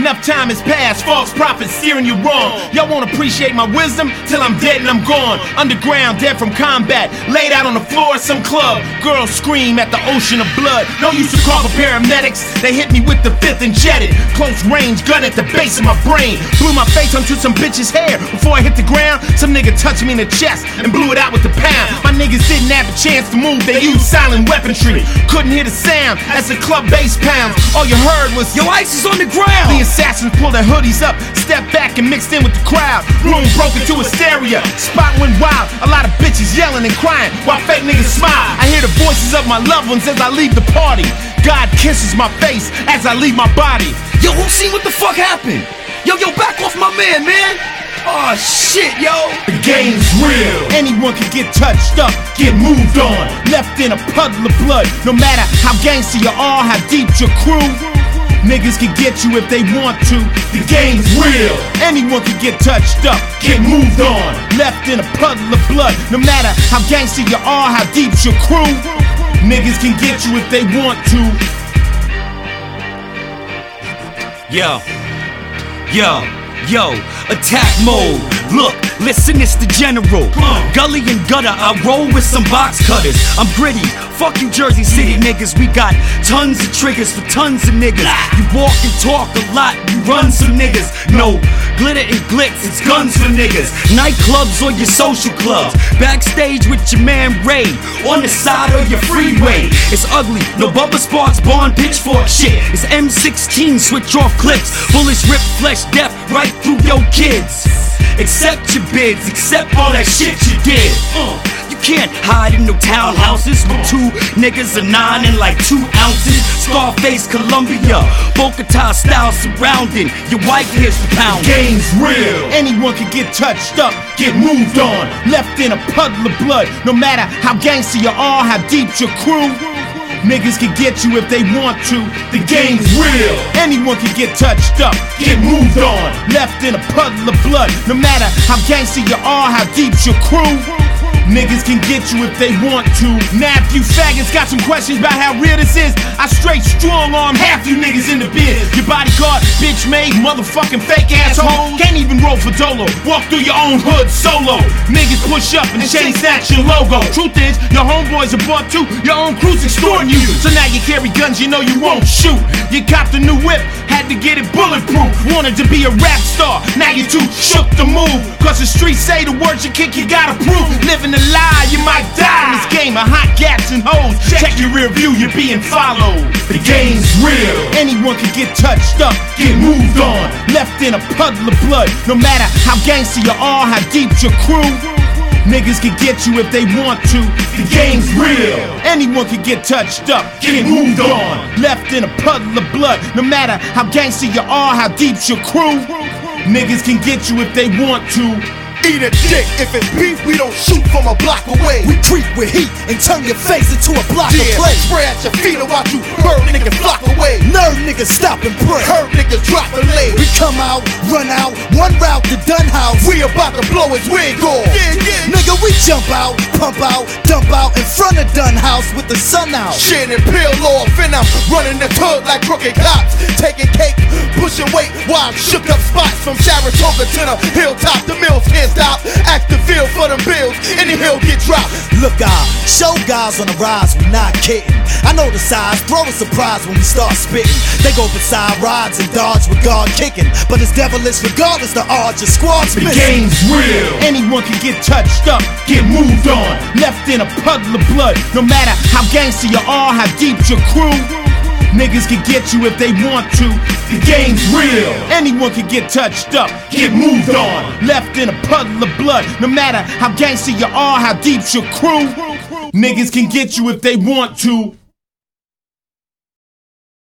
Enough time has passed, false prophets steering you wrong. Y'all won't appreciate my wisdom till I'm dead and I'm gone. Underground, dead from combat, laid out on the floor of some club. Girls scream at the ocean of blood. No use to call for paramedics, they hit me with the fifth and jetted. Close range gun at the base of my brain. Blew my face onto some bitch's hair. Before I hit the ground, some nigga touched me in the chest and blew it out with the pound. My niggas didn't have a chance to move, they used silent weaponry. Couldn't hear the sound as the club bass pounds. All you heard was, yo, ice is on the ground. The assassins pulled their hoodies up, stepped back and mixed in with the crowd. Room broke into hysteria, spot went wild. A lot of bitches yelling and crying while fake niggas smile. I hear the voices of my loved ones as I leave the party. God kisses my face as I leave my body. Yo, who seen what the fuck happened? Yo, back off my man. Oh shit, yo. The game's real. Anyone can get touched up, get moved on, left in a puddle of blood. No matter how gangster you are, how deep your crew, niggas can get you if they want to. The game's real. Anyone can get touched up, get moved on, left in a puddle of blood. No matter how gangster you are, how deep your crew, niggas can get you if they want to. Yo, attack mode. Look, listen, it's the general. Gully and gutter, I roll with some box cutters. I'm gritty, fuck you Jersey City niggas. We got tons of triggers for tons of niggas. You walk and talk a lot, you run some niggas. No, glitter and glitz, it's guns for niggas. Nightclubs or your social clubs. Backstage with your man Ray, on the side of your freeway. It's ugly, no Bubba Sparks, Bond, pitchfork shit. It's M16, switch off clips. Bullets rip flesh, death right through your kids. Accept your bids, accept all that shit you did. You can't hide in no townhouses with two niggas a 9 and like 2 ounces. Scarface, Columbia, Bogota style surrounding your wife here's the pound. The game's real. Anyone can get touched up, get moved on, left in a puddle of blood. No matter how gangster you are, how deep your crew, niggas can get you if they want to. The game's real. Anyone can get touched up, get moved on, left in a puddle of blood. No matter how gangster you are, how deep your crew, niggas can get you if they want to. Now if you faggots got some questions about how real this is, I straight strong arm half you niggas in the biz. Your bodyguard, bitch made, motherfucking fake asshole. Can't even roll for dolo, walk through your own hood solo. Niggas push up and chain snatch your logo. Truth is, your homeboys are bought too, your own crew's extorting you. So now you carry guns you know you won't shoot. You copped a new whip, had to get it bulletproof. Wanted to be a rap star, now you too shook to move. Cause the streets say the words you kick you gotta prove. Living a lie, you might die in this game of hot gats and hoes. Check your rear view, you're being followed. The game's real. Anyone can get touched up, get moved on, left in a puddle of blood. No matter how gangster you are, how deep your crew, niggas can get you if they want to. The game's real. Anyone can get touched up, get moved on, left in a puddle of blood. No matter how gangster you are, how deep your crew, niggas can get you if they want to. Eat a dick, if it's beef, we don't shoot from a block away. We creep with heat and turn your face into a block of play. Spray at your feet and watch you burn niggas flock away. Nerd niggas stop and pray. Hurt niggas drop and lay. We come out, run out, one route to Dunhouse. We about to blow his wig off. Nigga, we jump out, pump out, dump out in front of Dunhouse with the sun out. Shit and peel off and I'm running the hood like crooked cops. Taking cake, pushing weight while I shook up spots from Saratoga to the hilltop. The mills can't stop. Act the field for them bills, any hill get dropped. Look out, show guys on the rise, we not kidding. I know the size, throw a surprise when we start spitting. They go beside rides and dodge with guard kicking, but it's devilish regardless the odds your squad's missing. The game's real. Anyone can get touched up, get moved on, left in a puddle of blood. No matter how gangster you are, how deep your crew, niggas can get you if they want to. The game's real. Anyone can get touched up, get moved on, left in a puddle of blood. No matter how gangster you are, how deep your crew, niggas can get you if they want to.